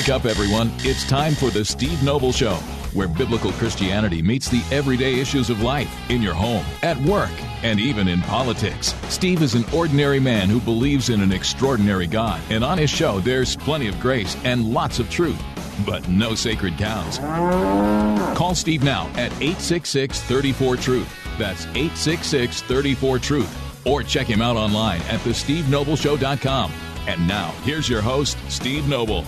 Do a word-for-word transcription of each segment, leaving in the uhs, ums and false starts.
Wake up, everyone. It's time for the Steve Noble Show, where biblical Christianity meets the everyday issues of life in your home, at work, and even in politics. Steve is an ordinary man who believes in an extraordinary God, and on his show, there's plenty of grace and lots of truth, but no sacred cows. Call Steve now at eight six six, three four, truth. That's eight six six, three four, truth. Or check him out online at the steve noble show dot com. And now, here's your host, Steve Noble.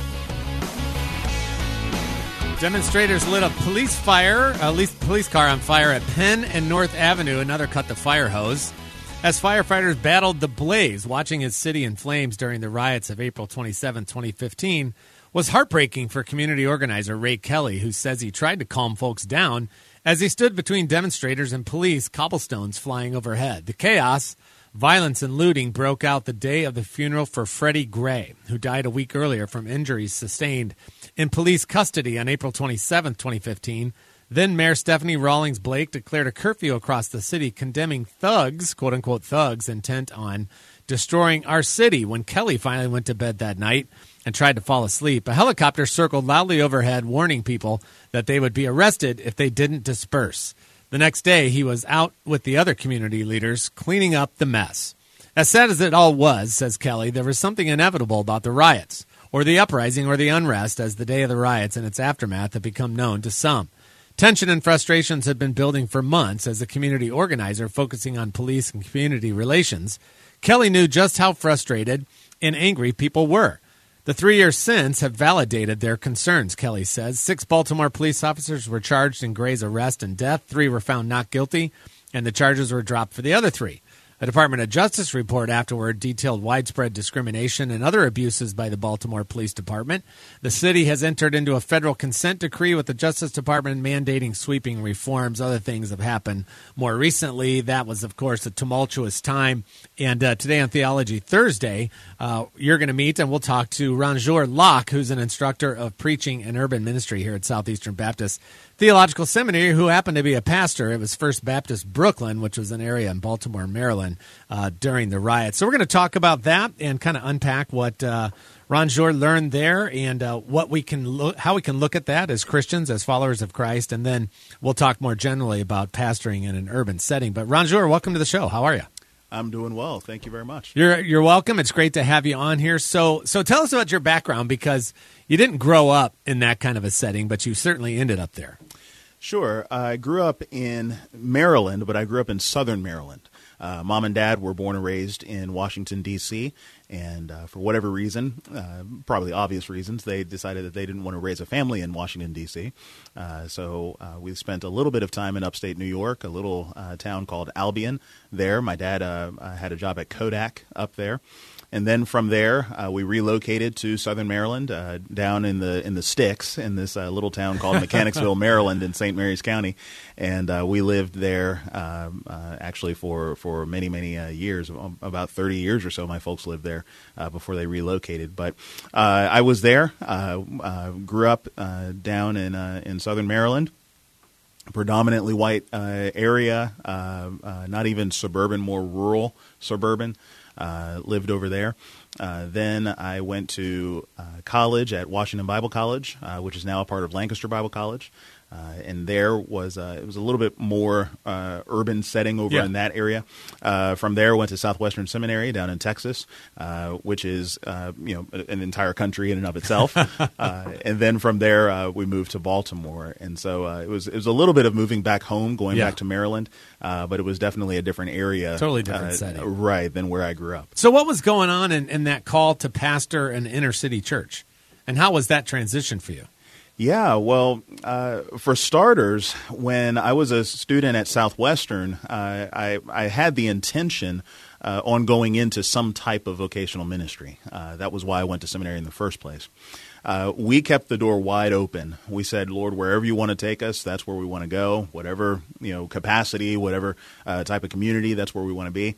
Demonstrators lit a police fire, a police car on fire at Penn and North Avenue. Another cut the fire hose as firefighters battled the blaze. Watching his city in flames during the riots of April twenty-seventh, twenty fifteen was heartbreaking for community organizer Ray Kelly, who says he tried to calm folks down as he stood between demonstrators and police, cobblestones flying overhead. The chaos, violence, and looting broke out the day of the funeral for Freddie Gray, who died a week earlier from injuries sustained in police custody on April twenty-seventh, twenty fifteen. Then Mayor Stephanie Rawlings Blake declared a curfew across the city, condemning thugs, quote-unquote thugs, intent on destroying our city. When Kelly finally went to bed that night and tried to fall asleep, a helicopter circled loudly overhead, warning people that they would be arrested if they didn't disperse. The next day, he was out with the other community leaders cleaning up the mess. As sad as it all was, says Kelly, there was something inevitable about the riots, or the uprising, or the unrest, as the day of the riots and its aftermath have become known to some. Tension and frustrations had been building for months as a community organizer focusing on police and community relations. Kelly knew just how frustrated and angry people were. The three years since have validated their concerns, Kelly says. Six Baltimore police officers were charged in Gray's arrest and death. Three were found not guilty, and the charges were dropped for the other three. A Department of Justice report afterward detailed widespread discrimination and other abuses by the Baltimore Police Department. The city has entered into a federal consent decree with the Justice Department mandating sweeping reforms. Other things have happened more recently. That was, of course, a tumultuous time. And uh, today on Theology Thursday, uh, you're going to meet and we'll talk to Ranjour Locke, who's an instructor of preaching and urban ministry here at Southeastern Baptist Theological Seminary, who happened to be a pastor. It was First Baptist Brooklyn, which was an area in Baltimore, Maryland, uh, during the riots. So we're going to talk about that and kind of unpack what uh, Ranjour learned there and uh, what we can lo- how we can look at that as Christians, as followers of Christ, and then we'll talk more generally about pastoring in an urban setting. But Ranjour, welcome to the show. How are you? I'm doing well. Thank you very much. You're you're welcome. It's great to have you on here. So so tell us about your background, because you didn't grow up in that kind of a setting, but you certainly ended up there. Sure. I grew up in Maryland, but I grew up in southern Maryland. Uh, Mom and Dad were born and raised in Washington, D C, and uh, for whatever reason, uh, probably obvious reasons, they decided that they didn't want to raise a family in Washington, D C. Uh, so uh, we spent a little bit of time in upstate New York, a little uh, town called Albion there. My dad uh, had a job at Kodak up there. And then from there, uh, we relocated to southern Maryland, uh, down in the in the sticks, in this uh, little town called Mechanicsville, Maryland, in Saint Mary's County, and uh, we lived there um, uh, actually for for many many uh, years, about thirty years or so. My folks lived there uh, before they relocated. But uh, I was there, uh, uh, grew up uh, down in uh, in southern Maryland. Predominantly white uh, area, uh, uh, not even suburban, more rural suburban. Uh, lived over there. Uh, then I went to uh, college at Washington Bible College, uh, which is now a part of Lancaster Bible College. Uh, and there was uh, it was a little bit more uh, urban setting over yeah. in that area. Uh, from there, went to Southwestern Seminary down in Texas, uh, which is uh, you know an entire country in and of itself. uh, and then from there, uh, we moved to Baltimore, and so uh, it was it was a little bit of moving back home, going yeah. back to Maryland, uh, but it was definitely a different area, totally different uh, setting, right, than where I grew up. So, what was going on in, in that call to pastor an inner city church, and how was that transition for you? Yeah, well, uh, for starters, when I was a student at Southwestern, uh, I, I had the intention uh, on going into some type of vocational ministry. Uh, that was why I went to seminary in the first place. Uh, we kept the door wide open. We said, Lord, wherever you want to take us, that's where we want to go. Whatever, you know, capacity, whatever uh, type of community, that's where we want to be.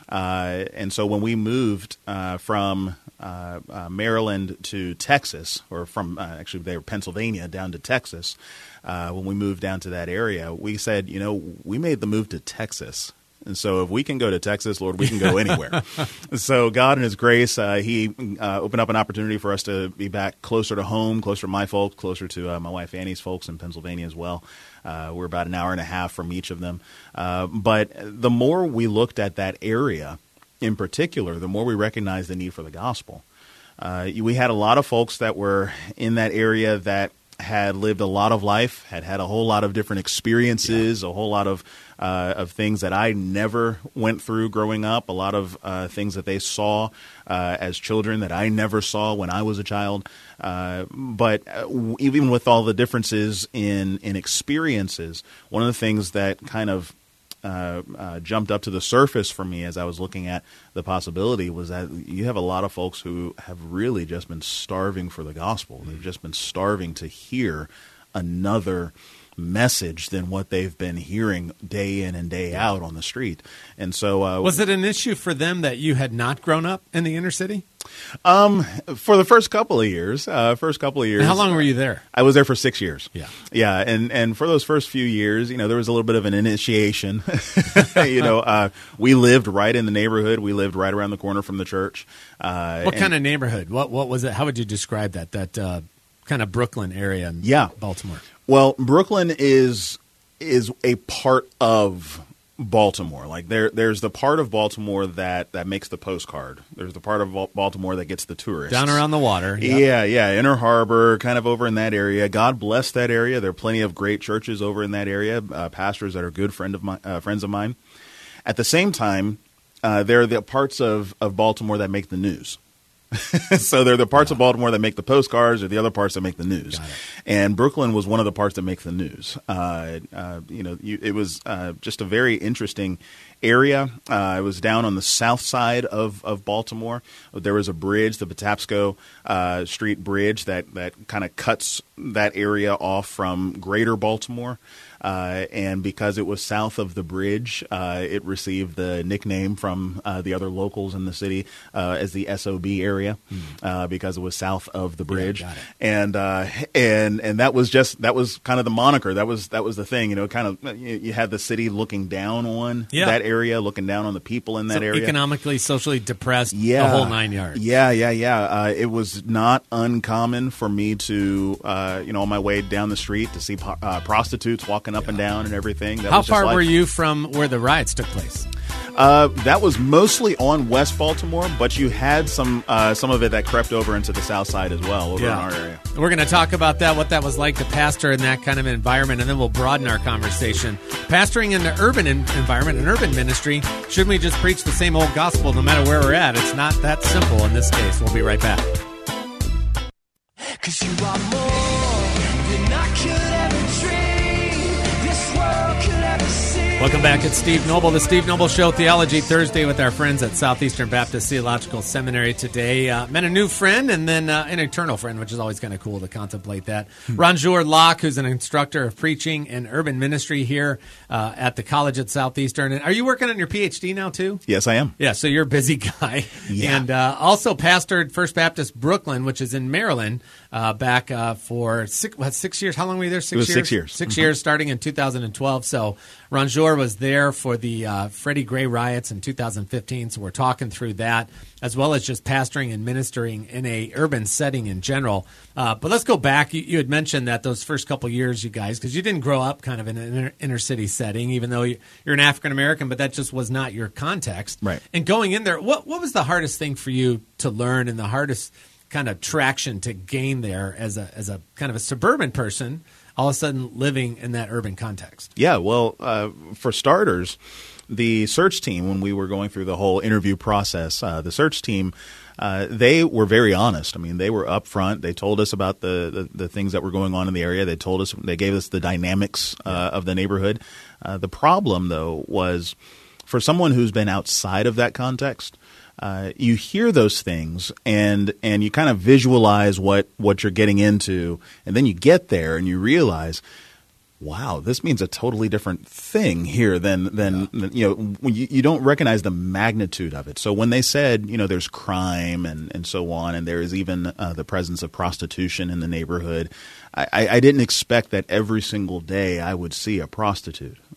Uh, and so when we moved uh, from uh, uh, Maryland to Texas, or from uh, actually they were Pennsylvania down to Texas, uh, when we moved down to that area, we said, you know, we made the move to Texas And so if we can go to Texas, Lord, we can go anywhere. So God in his grace, uh, he uh, opened up an opportunity for us to be back closer to home, closer to my folks, closer to uh, my wife Annie's folks in Pennsylvania as well. Uh, we're about an hour and a half from each of them. Uh, but the more we looked at that area in particular, the more we recognized the need for the gospel. Uh, we had a lot of folks that were in that area that had lived a lot of life, had had a whole lot of different experiences, yeah. a whole lot of uh, of things that I never went through growing up, a lot of uh, things that they saw uh, as children that I never saw when I was a child. Uh, but even with all the differences in, in experiences, one of the things that kind of Uh, uh, jumped up to the surface for me as I was looking at the possibility was that you have a lot of folks who have really just been starving for the gospel. They've just been starving to hear another message than what they've been hearing day in and day out on the street. And so, uh, was it an issue for them that you had not grown up in the inner city? Um, for the first couple of years, uh, first couple of years. And how long were you there? I was there for six years. Yeah. Yeah. And, and for those first few years, you know, there was a little bit of an initiation. you know, uh, we lived right in the neighborhood. We lived right around the corner from the church. Uh, what kind of neighborhood? What, what was it? How would you describe that? That, uh, kind of Brooklyn area in yeah. Baltimore? Well, Brooklyn is, is a part of Baltimore. Like there, there's the part of Baltimore that, that makes the postcard. There's the part of Baltimore that gets the tourists. Down around the water. Yep. Yeah, yeah. Inner Harbor, kind of over in that area. God bless that area. There are plenty of great churches over in that area, uh, pastors that are good friend of my, uh, friends of mine. At the same time, uh, there are the parts of, of Baltimore that make the news. So they're the parts of Baltimore that make the postcards, or the other parts that make the news. And Brooklyn was one of the parts that make the news. Uh, uh, you know, you, it was uh, just a very interesting area. Uh, it was down on the south side of, of Baltimore. There was a bridge, the Patapsco uh, Street Bridge, that, that kind of cuts that area off from greater Baltimore. Uh, and because it was south of the bridge, uh, it received the nickname from uh, the other locals in the city uh, as the S O B area, mm. uh, because it was south of the bridge. Yeah, got it. And uh, and and that was just that was kind of the moniker. That was that was the thing. You know, kind of you, you had the city looking down on yeah. that area, looking down on the people in that so area, economically, socially depressed. Yeah, the whole nine yards. Yeah, yeah, yeah. Uh, it was not uncommon for me to, uh, you know, on my way down the street to see po- uh, prostitutes walking up yeah. and down and everything. That How was just far like, were you from where the riots took place? Uh, that was mostly on West Baltimore, but you had some uh, some of it that crept over into the South Side as well, over yeah. in our area. We're going to talk about that, what that was like to pastor in that kind of environment, and then we'll broaden our conversation. Pastoring in the urban in- environment, an urban ministry, shouldn't we just preach the same old gospel no matter where we're at? It's not that simple in this case. We'll be right back. 'Cause you are more than I could ever dream, this world could ever see. Welcome back. It's Steve Noble, the Steve Noble Show, Theology Thursday with our friends at Southeastern Baptist Theological Seminary today. Uh, met a new friend and then uh, an eternal friend, which is always kind of cool to contemplate that. Hmm. Ranjour Locke, who's an instructor of preaching and urban ministry here uh, at the college at Southeastern. And are you working on your P H D now, too? Yes, I am. Yeah, so you're a busy guy. Yeah. And uh, also pastored First Baptist Brooklyn, which is in Maryland, uh, back uh, for six, what, six years. How long were you there? Six it was years? six years. Six mm-hmm. years, starting in two thousand twelve. So Ranjour was there for the uh, Freddie Gray riots in two thousand fifteen, so we're talking through that, as well as just pastoring and ministering in a urban setting in general. Uh, but let's go back. You, you had mentioned that those first couple years, you guys, because you didn't grow up kind of in an inner, inner city setting, even though you, you're an African-American, but that just was not your context. Right. And going in there, what, what was the hardest thing for you to learn and the hardest kind of traction to gain there as a as a kind of a suburban person, all of a sudden living in that urban context? Yeah, well, uh, for starters, the search team, when we were going through the whole interview process, uh, the search team, uh, they were very honest. I mean, they were upfront. They told us about the, the, the things that were going on in the area. They told us, they gave us the dynamics uh, of the neighborhood. Uh, the problem, though, was for someone who's been outside of that context, Uh, you hear those things and and you kind of visualize what, what you're getting into, and then you get there and you realize, wow, this means a totally different thing here than than, than you know. You, you don't recognize the magnitude of it. So when they said, you know, there's crime and, and so on, and there is even uh, the presence of prostitution in the neighborhood, I, I didn't expect that every single day I would see a prostitute.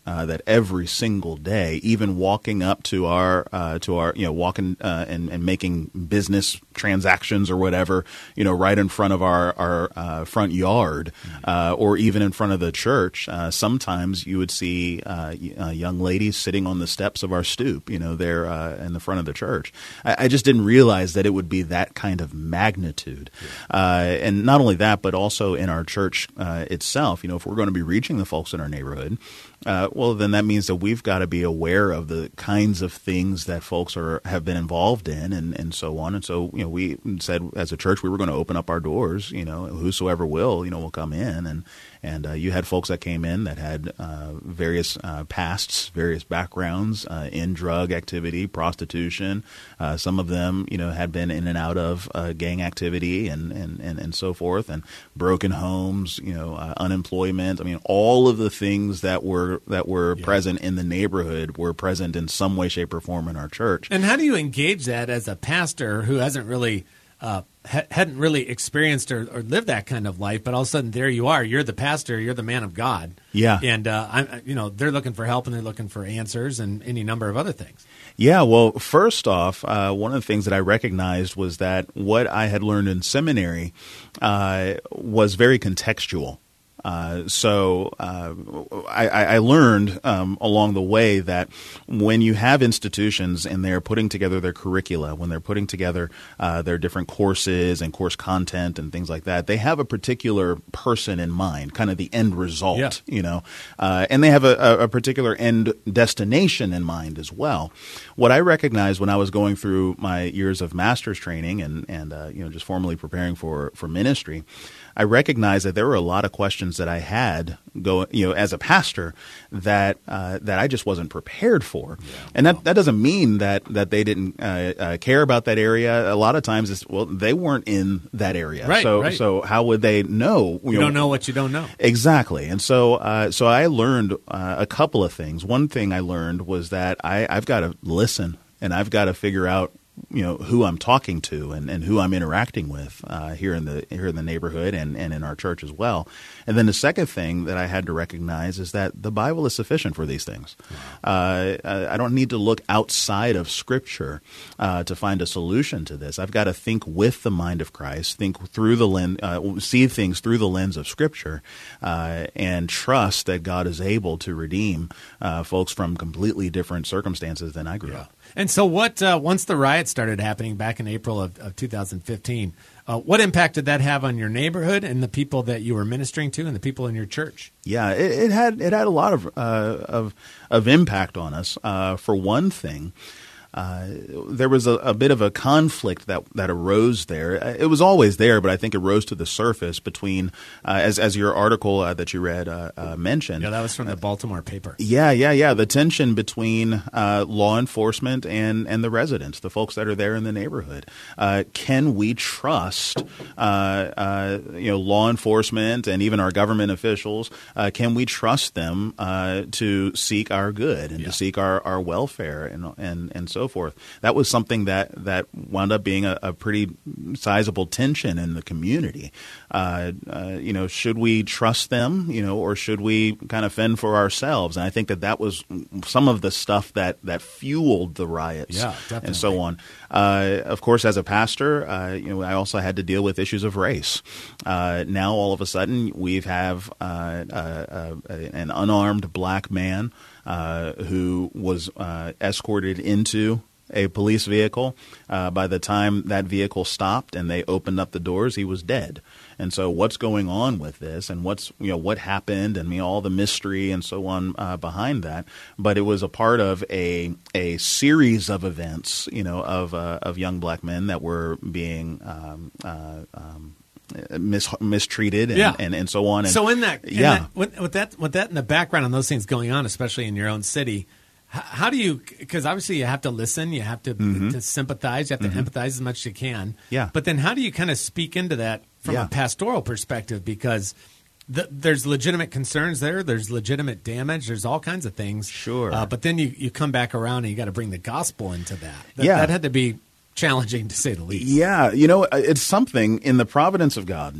uh, that every single day, even walking up to our uh, to our you know walking uh, and and making business transactions or whatever, you know, right in front of our our uh, front yard, uh, or even in front of the church, uh, sometimes you would see uh, uh, young ladies sitting on the steps of our stoop, you know, there uh, in the front of the church. I, I just didn't realize that it would be that kind of magnitude, uh, and not only that, but also in our church uh, itself. You know, if we're going to be reaching the folks in our neighborhood, uh, well, then that means that we've got to be aware of the kinds of things that folks are have been involved in, and, and so on. And so, you know, we said as a church we were going to open up our doors. You know, whosoever will, you know, will come in, and and uh, you had folks that came in that had uh, various uh, pasts, various backgrounds uh, in drug activity, prostitution. Uh, some of them, you know, had been in and out of uh, gang activity and, and, and, and so forth, and broken homes, you know, uh, unemployment. I mean, all of the things that were that were yeah. present in the neighborhood were present in some way, shape, or form in our church. And how do you engage that as a pastor who hasn't really uh, ha- hadn't really experienced or, or lived that kind of life, but all of a sudden there you are, you're the pastor, you're the man of God. Yeah. And, uh, I'm, you know, they're looking for help and they're looking for answers and any number of other things. Yeah, well, first off, uh, one of the things that I recognized was that what I had learned in seminary uh, was very contextual. Uh, so uh, I, I learned um, along the way that when you have institutions and they're putting together their curricula, when they're putting together uh, their different courses and course content and things like that, they have a particular person in mind, kind of the end result, yeah. you know, uh, and they have a, a particular end destination in mind as well. What I recognized when I was going through my years of master's training and, and uh, you know, just formally preparing for, for ministry, I recognized that there were a lot of questions that I had go, you know, as a pastor that uh, that I just wasn't prepared for, yeah, and that, that doesn't mean that that they didn't uh, uh, care about that area. A lot of times, it's, well, they weren't in that area, right, so right. so how would they know? You, you know, don't know what you don't know. Exactly, and so uh, so I learned uh, a couple of things. One thing I learned was that I, I've got to listen, and I've got to figure out, you know, who I'm talking to and, and who I'm interacting with uh, here in the here in the neighborhood and, and in our church as well. And then the second thing that I had to recognize is that the Bible is sufficient for these things. Uh, I don't need to look outside of Scripture uh, to find a solution to this. I've got to think with the mind of Christ, think through the lens, uh, see things through the lens of Scripture, uh, and trust that God is able to redeem uh, folks from completely different circumstances than I grew Yeah. up. And so what, uh, once the riots started happening back in April of, of two thousand fifteen, uh, what impact did that have on your neighborhood and the people that you were ministering to and the people in your church? Yeah, it, it had it had a lot of uh, of of impact on us. Uh, for one thing, uh, there was a, a bit of a conflict that, that arose there. It was always there, but I think it rose to the surface between, uh, as as your article uh, that you read uh, uh, mentioned. Yeah, that was from the Baltimore paper. Yeah, yeah, yeah. The tension between uh, law enforcement and, and the residents, the folks that are there in the neighborhood. Uh, can we trust, uh, uh, you know, law enforcement and even our government officials? Uh, can we trust them uh, to seek our good and yeah. to seek our, our welfare and and and so forth? That was something that that wound up being a, a pretty sizable tension in the community. Uh, uh, you know, should we trust them? You know, or should we kind of fend for ourselves? And I think that that was some of the stuff that, that fueled the riots yeah, definitely. and so on. Uh, of course, as a pastor, uh, you know, I also had to deal with issues of race. Uh, now, all of a sudden, we have uh, uh, uh, an unarmed black man uh, who was uh, escorted into a police vehicle. Uh, by the time that vehicle stopped and they opened up the doors, he was dead. And so what's going on with this and what's, you know, what happened and I mean, all the mystery and so on uh, behind that. But it was a part of a a series of events, you know, of uh, of young black men that were being um, uh, um, mis- mistreated and, yeah. and, and so on. And, so in that, in yeah. that, with, with that, with that in the background and those things going on, especially in your own city, how do you, because obviously you have to listen, you have to, mm-hmm. to sympathize, you have to mm-hmm. empathize as much as you can. Yeah. But then how do you kind of speak into that from yeah. a pastoral perspective? Because the, there's legitimate concerns there, there's legitimate damage, there's all kinds of things. Sure. Uh, but then you, you come back around and you got to bring the gospel into that. that. Yeah. That had to be challenging to say the least. Yeah. You know, it's something in the providence of God.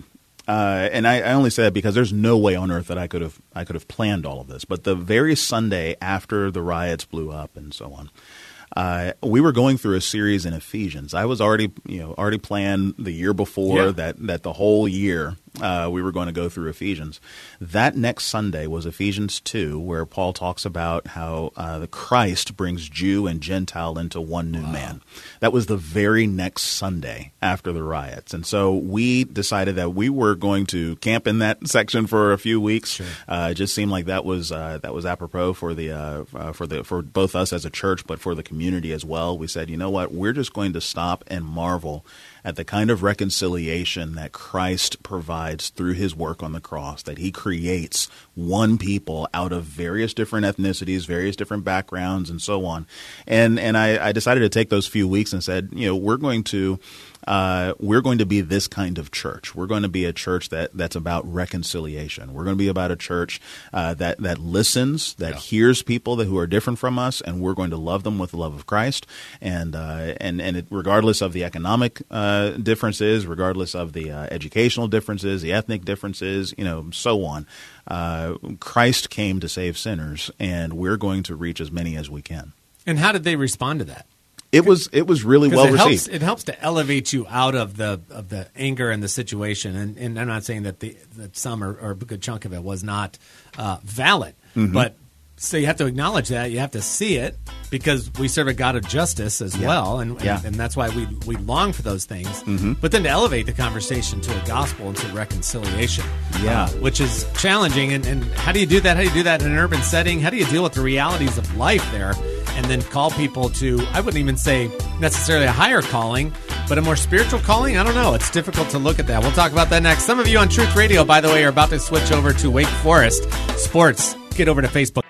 Uh, and I, I only say that because there's no way on earth that I could have I could have planned all of this. But the very Sunday after the riots blew up and so on, uh, we were going through a series in Ephesians. I was already you know already planned the year before Yeah. that that the whole year uh, we were going to go through Ephesians. That next Sunday was Ephesians two, where Paul talks about how uh, the Christ brings Jew and Gentile into one new man. That was the very next Sunday after the riots. And so we decided that we were going to camp in that section for a few weeks. Sure. Uh, it just seemed like that was uh, that was apropos for the uh, uh, for the for both us as a church, but for the community as well. We said, you know what, we're just going to stop and marvel at the kind of reconciliation that Christ provides through his work on the cross, that he creates one people out of various different ethnicities, various different backgrounds, and so on. And and I, I decided to take those few weeks and said, you know, we're going to uh, we're going to be this kind of church. We're going to be a church that, that's about reconciliation. We're going to be about a church uh, that that listens, that Yeah. hears people that who are different from us, and we're going to love them with the love of Christ. And uh, and and it, regardless of the economic uh, differences, regardless of the uh, educational differences, the ethnic differences, you know, so on, uh, Christ came to save sinners, and we're going to reach as many as we can. And how did they respond to that? It was it was really 'Cause well it received. helps, it helps to elevate you out of the of the anger and the situation. And, and I'm not saying that the that some or, or a good chunk of it was not uh, valid, Mm-hmm. but so you have to acknowledge that. You have to see it because we serve a God of justice as Yeah. well, and, and Yeah. and that's why we we long for those things. Mm-hmm. But then to elevate the conversation to a gospel and to reconciliation, Yeah. uh, which is challenging. And, and how do you do that? How do you do that in an urban setting? How do you deal with the realities of life there? And then call people to, I wouldn't even say necessarily a higher calling, but a more spiritual calling? I don't know. It's difficult to look at that. We'll talk about that next. Some of you on Truth Radio, by the way, are about to switch over to Wake Forest Sports. Get over to Facebook.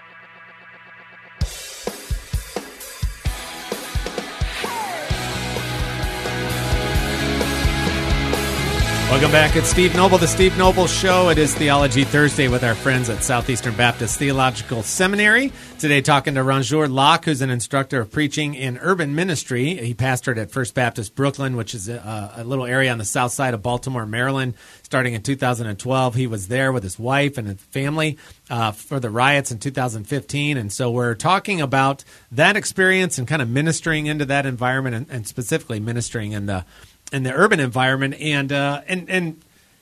Welcome back. It's Steve Noble, The Steve Noble Show. It is Theology Thursday with our friends at Southeastern Baptist Theological Seminary. Today talking to Ranjour Locke, who's an instructor of preaching in urban ministry. He pastored at First Baptist Brooklyn, which is a, a little area on the south side of Baltimore, Maryland, starting in two thousand twelve. He was there with his wife and his family uh, for the riots in two thousand fifteen. And so we're talking about that experience and kind of ministering into that environment and, and specifically ministering in the in the urban environment, and uh, and and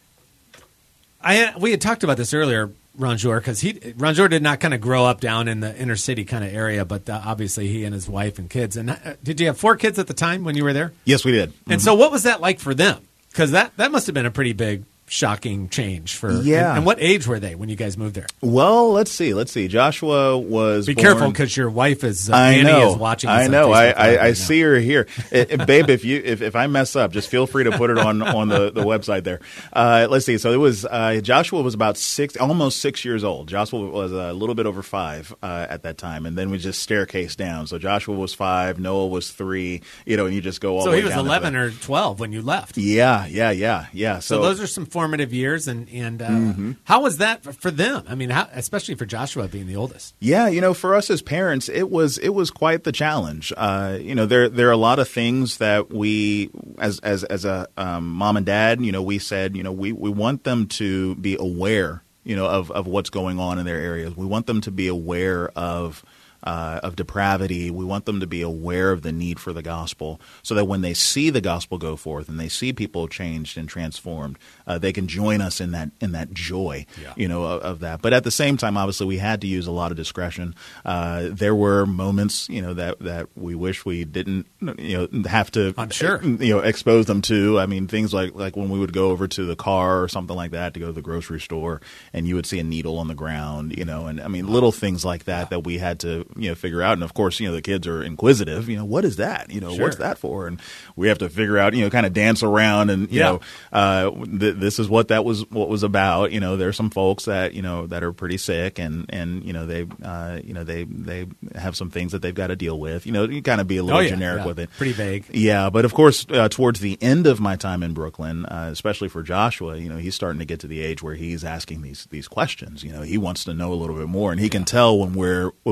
I we had talked about this earlier, Ranjour, because he Ranjour did not kind of grow up down in the inner city kind of area, but uh, obviously he and his wife and kids. And uh, did you have four kids at the time when you were there? Yes, we did. And so, what was that like for them? Because that that must have been a pretty big, shocking change for. Yeah. And, and what age were they when you guys moved there? Well, let's see. Let's see. Joshua was Be born- careful because your wife is uh, I Annie know. is watching. I this on know. Facebook I, Live I, I right now. see her here, It- it- babe. If you if, if I mess up, just feel free to put it on on the, the website there. Uh, let's see. So it was uh, Joshua was about six, almost six years old. Joshua was a little bit over five uh, at that time, and then we just staircase down. So Joshua was five, Noah was three. You know, and you just go all So the way he was down. eleven or twelve when you left. Yeah, yeah, yeah, yeah. So, So, those are some formative years, and and uh, Mm-hmm. how was that for, for them? I mean, how, especially for Joshua being the oldest. Yeah, you know, for us as parents, it was it was quite the challenge. Uh, you know, there there are a lot of things that we, as as as a um, mom and dad, you know, we said, you know, we, we want them to be aware, you know, of, of what's going on in their areas. We want them to be aware of. Uh, of depravity. We want them to be aware of the need for the gospel so that when they see the gospel go forth and they see people changed and transformed, uh, they can join us in that in that joy, Yeah. you know, of, of that. But at the same time, obviously, we had to use a lot of discretion. Uh, there were moments, you know, that, that we wish we didn't, you know, have to, I'm sure. you know, expose them to. I mean, things like, like when we would go over to the car or something like that to go to the grocery store and you would see a needle on the ground, you know, and I mean, little things like that that we had to, you know, figure out. And of course, you know, the kids are inquisitive, you know, what is that? You know, Sure. what's that for? And we have to figure out, you know, kind of dance around and, you Yeah. know, uh, th- this is what that was, what was about. You know, there's some folks that, you know, that are pretty sick and, and, you know, they, uh, you know, they, they have some things that they've got to deal with, you know, you kind of be a little Oh, yeah, generic yeah. with it. Pretty vague. Yeah, but of course, uh, towards the end of my time in Brooklyn, uh, especially for Joshua, you know, he's starting to get to the age where he's asking these these questions. You know, he wants to know a little bit more, and he can tell when we're when we've got a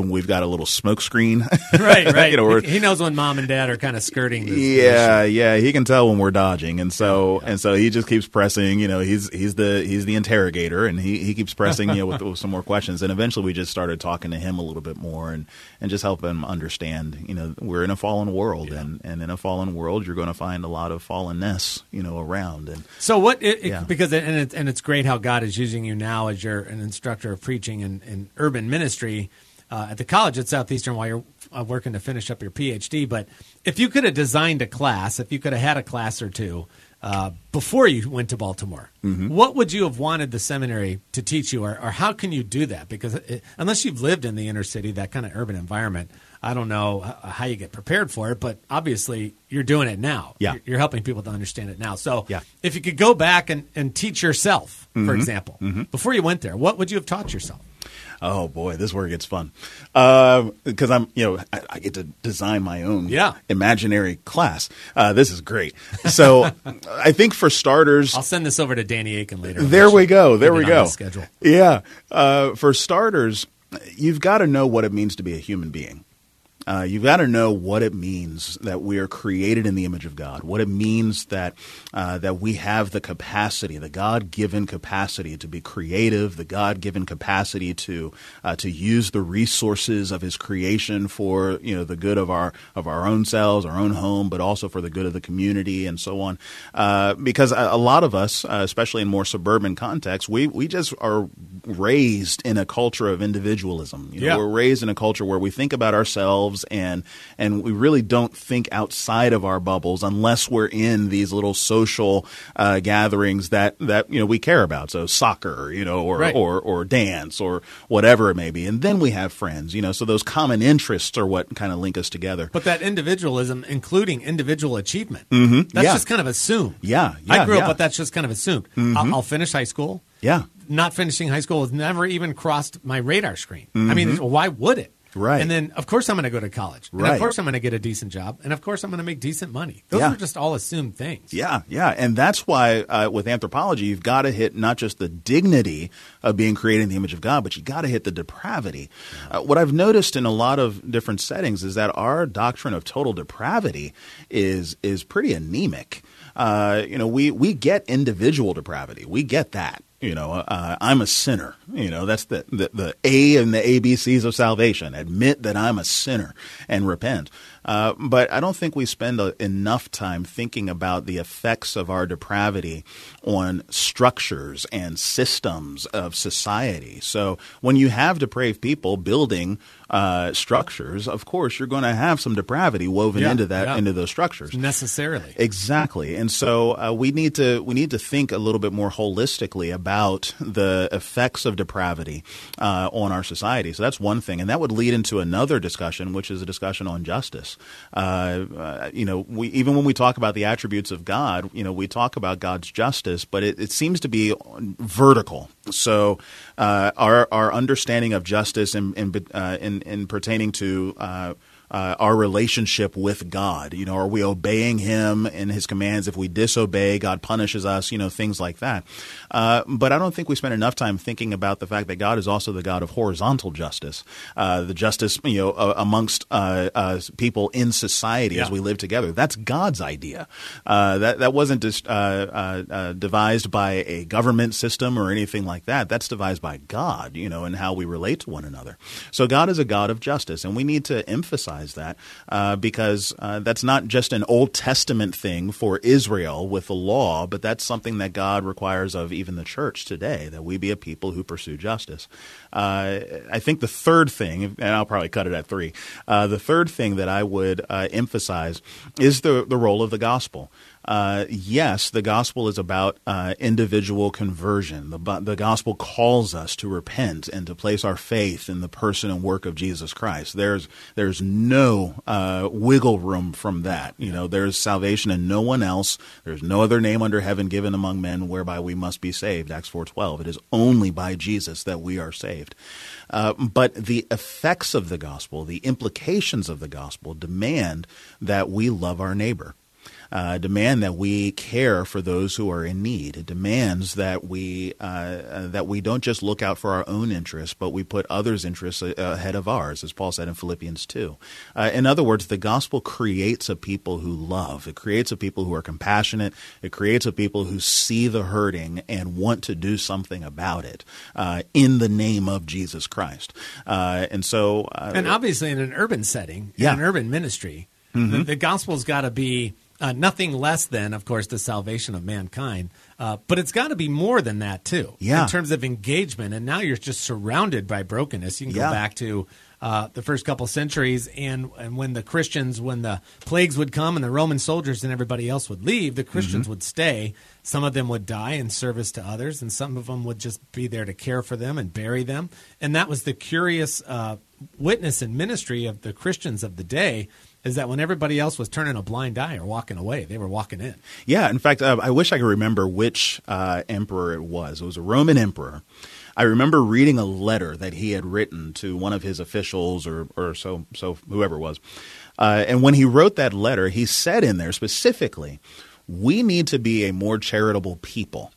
little smoke screen. Right, right. You know, we're- he, he knows when mom and dad are kind of skirting this yeah, issue. yeah, he can tell when we're dodging, and so and so he just keeps pressing. You know, he's he's the he's the interrogator, and he, he keeps pressing. You know, with, with some more questions, and eventually we just started talking to him a little bit more, and, and just help him understand. You know, we're in a fallen world, Yeah. and, and in a fallen world, you're going to find a lot of fallenness. You know, around and So what? It, it- Yeah. Because and it, and it's great how God is using you now as you're an instructor of preaching in, in urban ministry uh, at the college at Southeastern while you're uh, working to finish up your P H D. But if you could have designed a class, if you could have had a class or two uh, before you went to Baltimore, Mm-hmm. what would you have wanted the seminary to teach you, or, or how can you do that? Because it, unless you've lived in the inner city, that kind of urban environment, I don't know h- how you get prepared for it, but obviously you're doing it now. Yeah. You're, you're helping people to understand it now. So Yeah. if you could go back and, and teach yourself, for Mm-hmm. example, before you went there, what would you have taught yourself? oh boy, this is where it gets fun. Because I'm, you know, I, I get to design my own Yeah. imaginary class. Uh, this is great. So I think for starters, I'll send this over to Danny Aiken later. there we go. There Get we it on go. his schedule. Yeah. Uh, for starters, you've got to know what it means to be a human being. Uh, you've got to know what it means that we are created in the image of God, what it means that uh, that we have the capacity, the God-given capacity to be creative, the God-given capacity to uh, to use the resources of His creation for, you know, the good of our of our own selves, our own home, but also for the good of the community and so on. Uh, because a, a lot of us, uh, especially in more suburban contexts, we we just are raised in a culture of individualism. You know, Yeah. We're raised in a culture where we think about ourselves and and we really don't think outside of our bubbles unless we're in these little social uh, gatherings that, that you know we care about. So soccer, you know, or, Right. or or dance or whatever it may be, and then we have friends. You know, so those common interests are what kind of link us together. But that individualism, including individual achievement, Mhm. that's Yeah. just kind of assumed. Yeah, I yeah, grew up yeah. with that's just kind of assumed. Mhm. I'll, I'll finish high school. Yeah. Not finishing high school has never even crossed my radar screen. I mean, why would it? Mm-hmm. Right. And then, of course, I'm going to go to college. And Right. of course, I'm going to get a decent job. And of course, I'm going to make decent money. Those Yeah. are just all assumed things. Yeah, yeah, and that's why uh, with anthropology, you've got to hit not just the dignity of being created in the image of God, but you got to hit the depravity. Uh, what I've noticed in a lot of different settings is that our doctrine of total depravity is is pretty anemic. Uh, you know, we we get individual depravity, we get that. You know, uh, I'm a sinner. You know, that's the, the, the A and the A B Cs of salvation. Admit that I'm a sinner and repent. Uh, but I don't think we spend a, enough time thinking about the effects of our depravity on structures and systems of society. So when you have depraved people building uh, structures, of course, you're going to have some depravity woven Yeah, into that yeah. into those structures. Necessarily. Exactly, and so uh, we need to we need to think a little bit more holistically about the effects of depravity uh, on our society. So that's one thing, and that would lead into another discussion, which is a discussion on justice. Uh, uh, you know, we even when we talk about the attributes of God, you know, we talk about God's justice, but it, it seems to be vertical. So uh, our our understanding of justice in in uh, in, in pertaining to uh, Uh, our relationship with God. You know, are we obeying Him in His commands? If we disobey, God punishes us, you know, things like that. Uh, but I don't think we spend enough time thinking about the fact that God is also the God of horizontal justice, uh, the justice, you know, uh, amongst uh, uh, people in society as Yeah. we live together. That's God's idea. Uh, that, that wasn't just, uh, uh, uh, devised by a government system or anything like that. That's devised by God, you know, and how we relate to one another. So God is a God of justice, and we need to emphasize that uh, because uh, that's not just an Old Testament thing for Israel with the law, but that's something that God requires of even the church today, that we be a people who pursue justice. Uh, I think the third thing, and I'll probably cut it at three, uh, the third thing that I would uh, emphasize is the, the role of the gospel. Uh, yes, the gospel is about uh, individual conversion. The, the gospel calls us to repent and to place our faith in the person and work of Jesus Christ. There's there's no uh, wiggle room from that. You know, there's salvation in no one else. There's no other name under heaven given among men whereby we must be saved. Acts four twelve. It is only by Jesus that we are saved. Uh, but the effects of the gospel, the implications of the gospel, demand that we love our neighbor. uh, demand that we care for those who are in need. It demands that we uh, uh, that we don't just look out for our own interests, but we put others' interests uh, ahead of ours, as Paul said in Philippians two. Uh, in other words, the gospel creates a people who love. It creates a people who are compassionate. It creates a people who see the hurting and want to do something about it uh, in the name of Jesus Christ. Uh, and so, uh, and obviously, in an urban setting, Yeah. in an urban ministry, Mm-hmm. the, the gospel's got to be uh, nothing less than, of course, the salvation of mankind. Uh, but it's got to be more than that, too, Yeah. in terms of engagement. And now you're just surrounded by brokenness. You can go Yeah. back to uh, the first couple centuries, and, and when the Christians, when the plagues would come and the Roman soldiers and everybody else would leave, the Christians Mm-hmm. would stay. Some of them would die in service to others, and some of them would just be there to care for them and bury them. And that was the curious uh, witness and ministry of the Christians of the day, is that when everybody else was turning a blind eye or walking away, they were walking in. Yeah, in fact, uh, I wish I could remember which uh, emperor it was. It was a Roman emperor. I remember reading a letter that he had written to one of his officials or, or so, so whoever it was. Uh, and when he wrote that letter, he said in there specifically, we need to be a more charitable people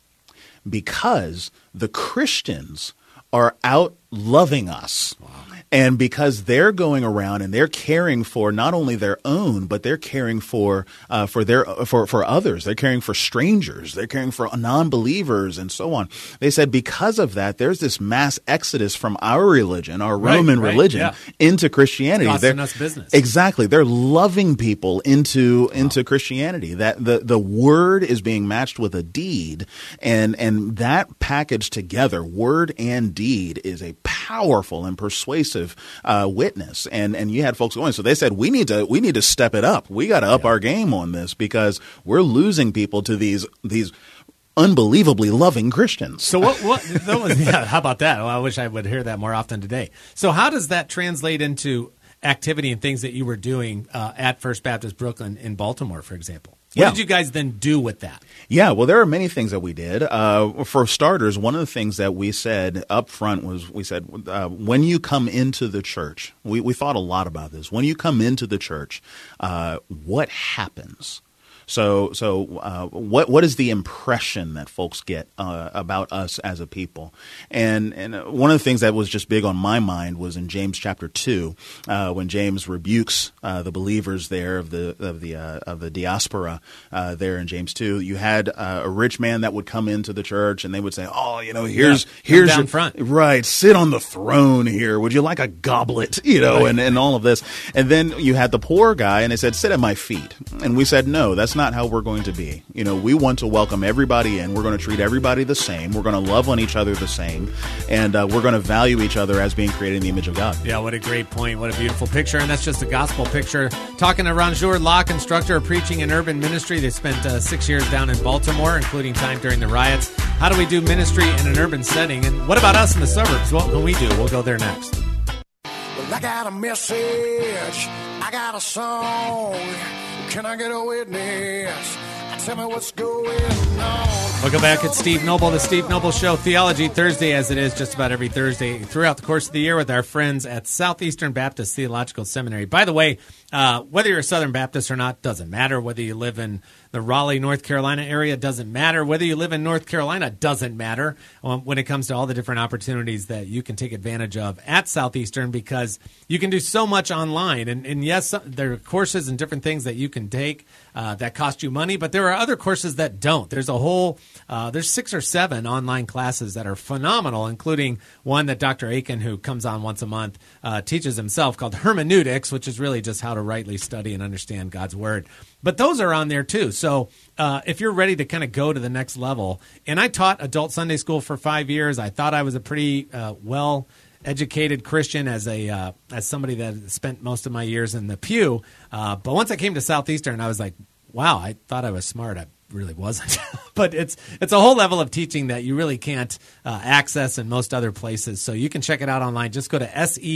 because the Christians are out loving us. Wow. And because they're going around and they're caring for not only their own, but they're caring for uh, for their for for others. They're caring for strangers. They're caring for non-believers and so on. They said because of that, there's this mass exodus from our religion, our Right, Roman right, religion, yeah. into Christianity. It's costing They're- us business. Exactly. They're loving people into into Christianity. That the the word is being matched with a deed, and and that packaged together, word and deed, is a powerful and persuasive uh, witness. And and you had folks going. So they said we need to we need to step it up. We got to up Yeah. our game on this because we're losing people to these these unbelievably loving Christians. So what? What? That was, yeah. How about that? Well, I wish I would hear that more often today. So how does that translate into activity and things that you were doing uh, at First Baptist Brooklyn in Baltimore, for example? What Yeah. did you guys then do with that? Yeah, well, there are many things that we did. Uh, for starters, one of the things that we said up front was we said, uh, when you come into the church, we, we thought a lot about this. When you come into the church, uh, what happens? So, so uh, what what is the impression that folks get uh, about us as a people? And and one of the things that was just big on my mind was in James chapter two, uh, when James rebukes uh, the believers there of the of the uh, of the diaspora uh, there in James two. You had uh, a rich man that would come into the church and they would say, "Oh, you know, here's Yeah, come here's down your, front. right, sit on the throne here. Would you like a goblet?" You know, Right. and and all of this. And then you had the poor guy, and they said, "Sit at my feet." And we said, "No, that's not how we're going to be. You know, we want to welcome everybody in. We're going to treat everybody the same. We're going to love on each other the same, and uh, we're going to value each other as being created in the image of God." Yeah, what a great point. What a beautiful picture. And that's just a gospel picture. Talking to Ranjour Locke, instructor of preaching and urban ministry. They spent uh, six years down in Baltimore, including time during the riots. How do we do ministry in an urban setting? And what about us in the suburbs? What can we do? We'll go there next. Well, I got a message. I got a song. Can I get a witness? Tell me what's going on. Welcome back. It's Steve Noble, the Steve Noble Show, Theology Thursday, as it is just about every Thursday throughout the course of the year with our friends at Southeastern Baptist Theological Seminary. By the way, uh, whether you're a Southern Baptist or not, doesn't matter. Whether you live in the Raleigh, North Carolina area, doesn't matter. Whether you live in North Carolina, doesn't matter um, when it comes to all the different opportunities that you can take advantage of at Southeastern, because you can do so much online. And, and yes, there are courses and different things that you can take uh, that cost you money, but there are other courses that don't. There's a whole, uh, there's six or seven online classes that are phenomenal, including one that Doctor Aiken, who comes on once a month, uh, teaches himself, called Hermeneutics, which is really just how to rightly study and understand God's Word. But those are on there too. So uh, if you're ready to kind of go to the next level, and I taught adult Sunday school for five years. I thought I was a pretty uh, well educated Christian as a uh, as somebody that spent most of my years in the pew. Uh, but once I came to Southeastern, I was like, wow, I thought I was smart. I really wasn't. But it's it's a whole level of teaching that you really can't uh, access in most other places. So you can check it out online. Just go to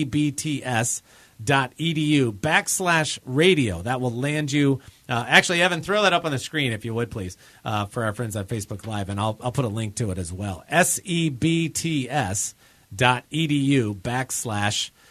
sebts dot edu backslash radio. That will land you. Uh, actually, Evan, throw that up on the screen if you would, please, uh, for our friends on Facebook Live, and I'll I'll put a link to it as well. sebts dot edu backslash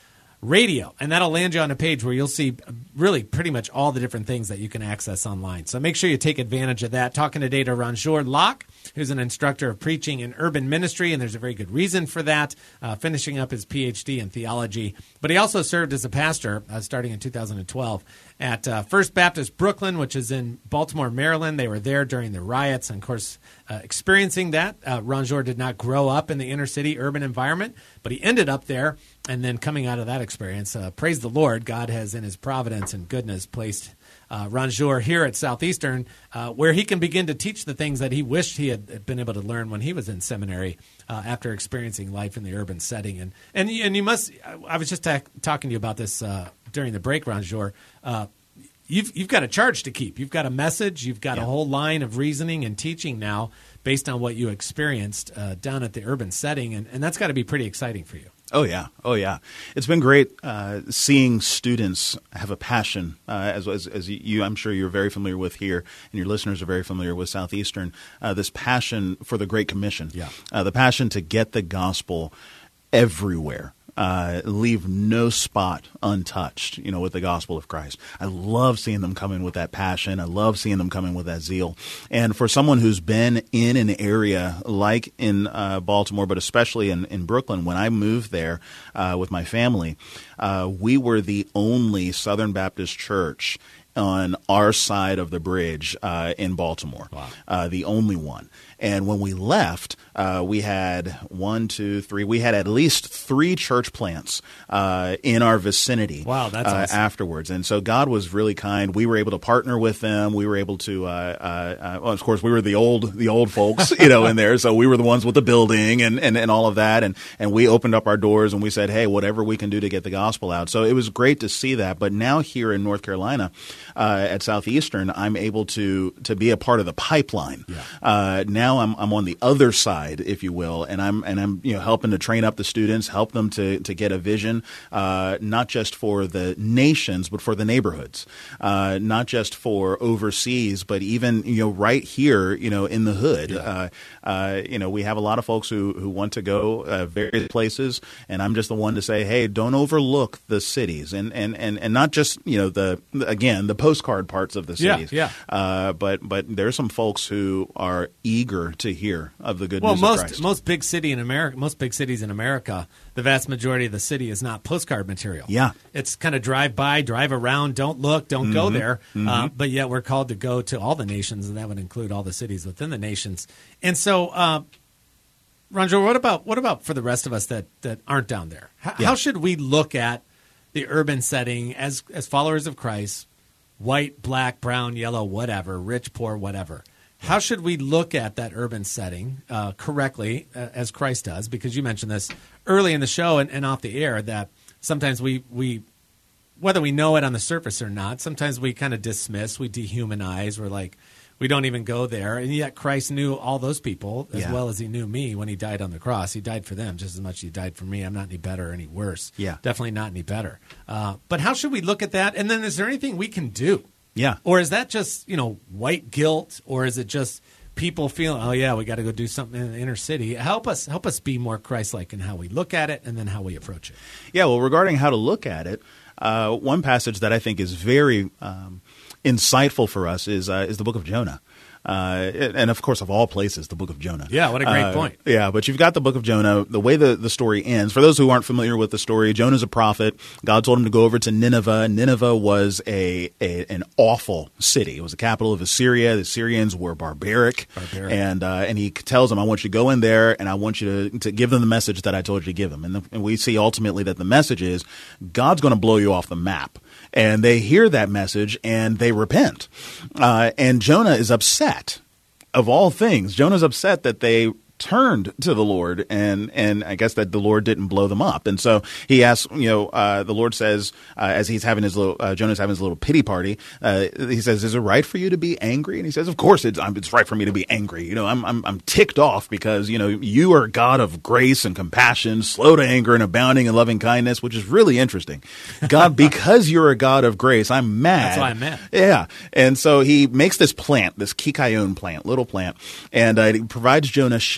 radio, and that'll land you on a page where you'll see really pretty much all the different things that you can access online. So make sure you take advantage of that. Talking today to Ranjour Locke, who's an instructor of preaching and urban ministry, and there's a very good reason for that, uh, finishing up his P H D in theology. But he also served as a pastor uh, starting in two thousand twelve at uh, First Baptist Brooklyn, which is in Baltimore, Maryland. They were there during the riots, and of course, uh, experiencing that. Uh, Ranjour did not grow up in the inner city urban environment, but he ended up there. And then coming out of that experience, uh, praise the Lord, God has in his providence and goodness placed uh, Ranjour here at Southeastern, uh, where he can begin to teach the things that he wished he had been able to learn when he was in seminary uh, after experiencing life in the urban setting. And and, and you must, I was just ta- talking to you about this uh, during the break, Ranjour. Uh, you've, you've got a charge to keep. You've got a message. You've got yeah. a whole line of reasoning and teaching now based on what you experienced uh, down at the urban setting. And, and that's got to be pretty exciting for you. Oh, yeah. Oh, yeah. It's been great uh, seeing students have a passion, uh, as, as, as you, I'm sure you're very familiar with here, and your listeners are very familiar with Southeastern, uh, this passion for the Great Commission, yeah. uh, the passion to get the gospel everywhere. Uh, leave no spot untouched, you know, with the gospel of Christ. I love seeing them come in with that passion. I love seeing them come in with that zeal. And for someone who's been in an area like in uh, Baltimore, but especially in, in Brooklyn, when I moved there uh, with my family, uh, we were the only Southern Baptist church on our side of the bridge uh, in Baltimore, wow. uh, the only one. And when we left, uh, we had one, two, three. We had at least three church plants uh, in our vicinity. Wow, that's uh, awesome. Afterwards. And so God was really kind. We were able to partner with them. We were able to, uh, uh, uh, well, of course, we were the old the old folks, you know, in there. So we were the ones with the building and, and, and all of that. And, and we opened up our doors and we said, hey, whatever we can do to get the gospel out. So it was great to see that. But now here in North Carolina, uh, at Southeastern, I'm able to to be a part of the pipeline. Yeah. Uh, now Now I'm I'm on the other side, if you will, and I'm and I'm you know helping to train up the students, help them to to get a vision, uh, not just for the nations, but for the neighborhoods, uh, not just for overseas, but even you know right here, you know in the hood. Yeah. Uh, uh, you know we have a lot of folks who who want to go uh, various places, and I'm just the one to say, hey, don't overlook the cities, and and and, and not just you know the again the postcard parts of the cities, yeah, yeah. Uh, but but there's some folks who are eager to hear of the good well, news most, of Christ. most big city in America, most big cities in America, the vast majority of the city is not postcard material. Yeah. It's kind of drive by, drive around, don't look, don't mm-hmm. go there. Mm-hmm. Uh, but yet we're called to go to all the nations, and that would include all the cities within the nations. And so, uh, Ranjour, what about what about for the rest of us that, that aren't down there? H- yeah. How should we look at the urban setting as as followers of Christ, white, black, brown, yellow, whatever, rich, poor, whatever? How should we look at that urban setting uh, correctly, uh, as Christ does? Because you mentioned this early in the show and, and off the air, that sometimes we, we, whether we know it on the surface or not, sometimes we kind of dismiss, we dehumanize, we're like, we don't even go there. And yet Christ knew all those people as yeah. well as he knew me when he died on the cross. He died for them just as much as he died for me. I'm not any better or any worse. Yeah. Definitely not any better. Uh, but how should we look at that? And then is there anything we can do? Yeah. Or is that just, you know, white guilt, or is it just people feeling, oh yeah, we got to go do something in the inner city? Help us, help us be more Christ-like in how we look at it and then how we approach it. Yeah. Well, regarding how to look at it, uh, one passage that I think is very um, insightful for us is uh, is the book of Jonah. Uh, and, of course, of all places, the book of Jonah. Yeah, what a great uh, point. Yeah, but you've got the book of Jonah. The way the, the story ends, for those who aren't familiar with the story, Jonah's a prophet. God told him to go over to Nineveh. Nineveh was a, a an awful city. It was the capital of Assyria. The Assyrians were barbaric. Barbaric. And uh, and he tells them, I want you to go in there, and I want you to, to give them the message that I told you to give them. And, the, and we see ultimately that the message is God's going to blow you off the map. And they hear that message, and they repent. Uh, and Jonah is upset. Of all things, Jonah's upset that they turned to the Lord, and and I guess that the Lord didn't blow them up. And so he asks, you know, uh, the Lord says, uh, as he's having his little, uh, Jonah's having his little pity party, uh, he says, is it right for you to be angry? And he says, of course it's, it's right for me to be angry. You know, I'm, I'm, I'm ticked off because, you know, you are God of grace and compassion, slow to anger and abounding in loving kindness, which is really interesting. God, because you're a God of grace, I'm mad. That's why I'm mad. Yeah. And so he makes this plant, this kikayon plant, little plant, and uh, he provides Jonah shade.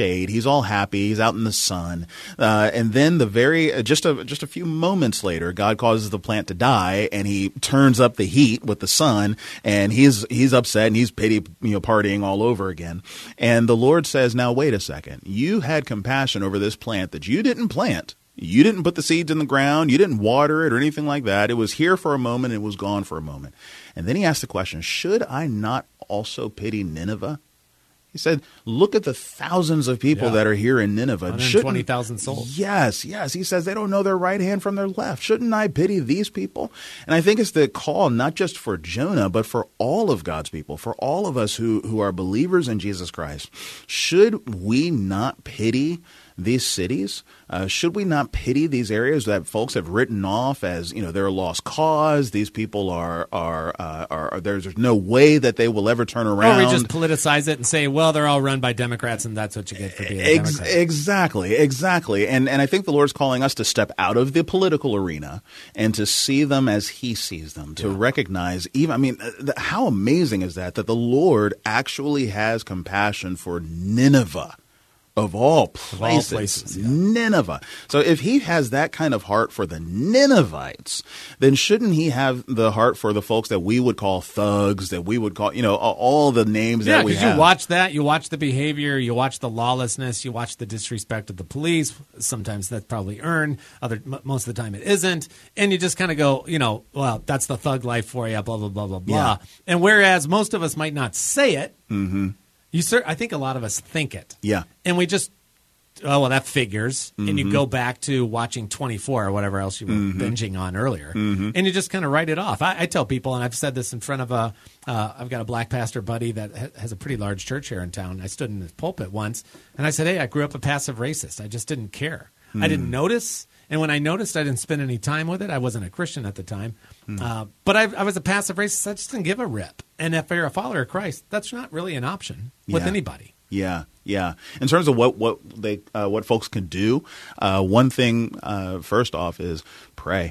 shade. He's all happy. He's out in the sun. Uh, and then the very uh, just a just a few moments later, God causes the plant to die, and he turns up the heat with the sun, and he's he's upset and he's pity you know partying all over again. And the Lord says, "Now wait a second. You had compassion over this plant that you didn't plant. You didn't put the seeds in the ground. You didn't water it or anything like that. It was here for a moment. It was gone for a moment." And then he asked the question, should I not also pity Nineveh? He said, look at the thousands of people Yeah. that are here in Nineveh. one hundred twenty thousand souls. Yes, yes. He says they don't know their right hand from their left. Shouldn't I pity these people? And I think it's the call not just for Jonah, but for all of God's people, for all of us who, who are believers in Jesus Christ. Should we not pity these cities? Uh, should we not pity these areas that folks have written off as, you know, they're a lost cause? These people are are uh, are, are there's, there's no way that they will ever turn around. Or we just politicize it and say, well, they're all run by Democrats, and that's what you get for being a Ex- Democrat. Exactly, exactly. And and I think the Lord's calling us to step out of the political arena and to see them as He sees them, to recognize even, I mean, th- how amazing is that, that the Lord actually has compassion for Nineveh. Of all places, places, yeah. Nineveh. So if he has that kind of heart for the Ninevites, then shouldn't he have the heart for the folks that we would call thugs, that we would call, you know, all the names Yeah, that we because have? you watch that, you watch the behavior, you watch the lawlessness, you watch the disrespect of the police. Sometimes that's probably earned. Other m- most of the time it isn't, and you just kind of go, you know, well, that's the thug life for you. Blah blah blah blah blah. Yeah. And whereas most of us might not say it, Mm-hmm. you cer- I think a lot of us think it. Yeah. And we just, oh, well, that figures. Mm-hmm. And you go back to watching twenty-four or whatever else you were Mm-hmm. binging on earlier. Mm-hmm. And you just kind of write it off. I, I tell people, and I've said this in front of a, uh, I've got a black pastor buddy that ha- has a pretty large church here in town. I stood in his pulpit once, and I said, hey, I grew up a passive racist. I just didn't care. Mm. I didn't notice. And when I noticed, I didn't spend any time with it. I wasn't a Christian at the time. Mm. Uh, but I, I was a passive racist. I just didn't give a rip. And if you're a follower of Christ, that's not really an option with Yeah. anybody. Yeah, yeah. In terms of what what they uh, what folks can do, uh, one thing uh, first off is pray.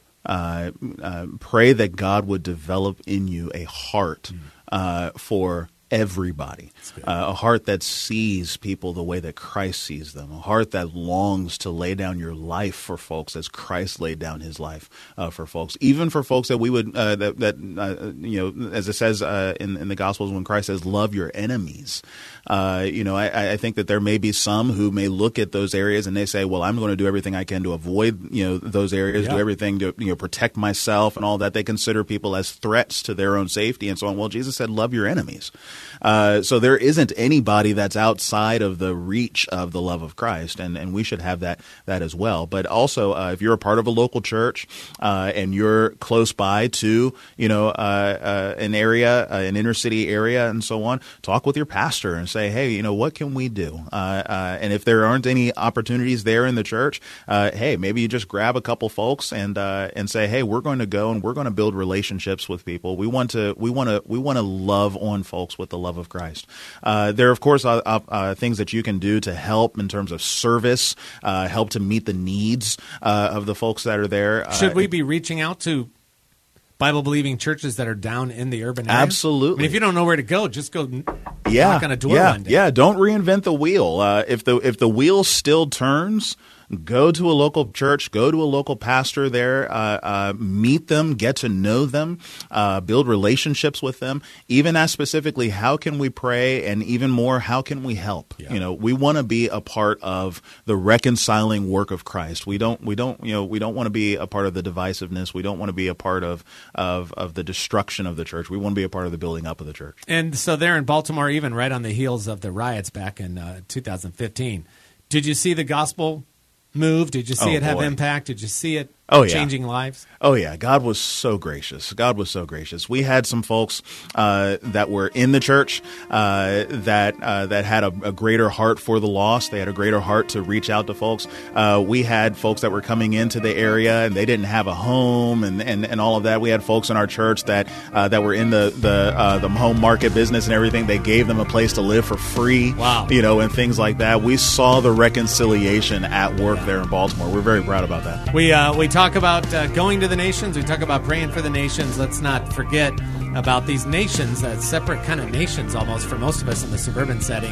Uh, uh, pray that God would develop in you a heart uh, for everybody, uh, a heart that sees people the way that Christ sees them, a heart that longs to lay down your life for folks as Christ laid down His life uh, for folks, even for folks that we would uh, that that uh, you know, as it says uh, in in the Gospels when Christ says, "Love your enemies." Uh, you know, I, I think that there may be some who may look at those areas and they say, well, I'm going to do everything I can to avoid, you know, those areas, Yeah. do everything to, you know, protect myself and all that. They consider people as threats to their own safety and so on. Well, Jesus said, love your enemies. Uh, so there isn't anybody that's outside of the reach of the love of Christ, and, and we should have that that as well. But also, uh, if you're a part of a local church uh, and you're close by to, you know, uh, uh, an area, uh, an inner city area and so on, talk with your pastor and say, hey, you know, what can we do? Uh, uh, and if there aren't any opportunities there in the church, uh, hey, maybe you just grab a couple folks and uh, and say, hey, we're going to go and we're going to build relationships with people. We want to we want to we want to love on folks with the love of Christ. Uh, there are, of course, uh, uh, things that you can do to help in terms of service, uh, help to meet the needs uh, of the folks that are there. Uh, Should we be reaching out to Bible-believing churches that are down in the urban area? Absolutely. I mean, if you don't know where to go, just go yeah, knock on a door yeah, one day. Yeah, don't reinvent the wheel. Uh, if the if the wheel still turns, go to a local church, go to a local pastor there, uh, uh, meet them, get to know them, uh, build relationships with them. Even ask specifically, how can we pray? And even more, how can we help? Yeah. You know, we want to be a part of the reconciling work of Christ. We don't, we don't, you know, we don't want to be a part of the divisiveness. We don't want to be a part of, of, of the destruction of the church. We want to be a part of the building up of the church. And so there in Baltimore, even right on the heels of the riots back in uh, two thousand fifteen, did you see the gospel move? Did you see Oh, it have boy. impact? Did you see it Oh, yeah. changing lives? Oh, yeah. God was so gracious. God was so gracious. We had some folks uh, that were in the church uh, that uh, that had a, a greater heart for the lost. They had a greater heart to reach out to folks. Uh, we had folks that were coming into the area and they didn't have a home and, and, and all of that. We had folks in our church that uh, that were in the the uh, the home market business and everything. They gave them a place to live for free. Wow. You know, and things like that. We saw the reconciliation at work there in Baltimore. We're very proud about that. We uh, we talk about uh, going to the nations. We talk about praying for the nations. Let's not forget about these nations, uh, separate kind of nations almost for most of us in the suburban setting,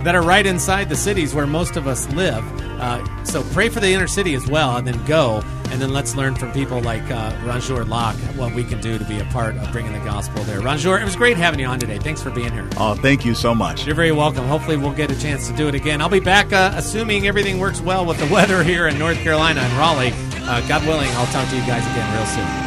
that are right inside the cities where most of us live. Uh, so pray for the inner city as well, and then go, and then let's learn from people like uh, Ranjour Locke what we can do to be a part of bringing the gospel there. Ranjour, it was great having you on today. Thanks for being here. Oh, thank you so much. You're very welcome. Hopefully we'll get a chance to do it again. I'll be back, uh, assuming everything works well with the weather here in North Carolina and Raleigh. Uh, God willing, I'll talk to you guys again real soon.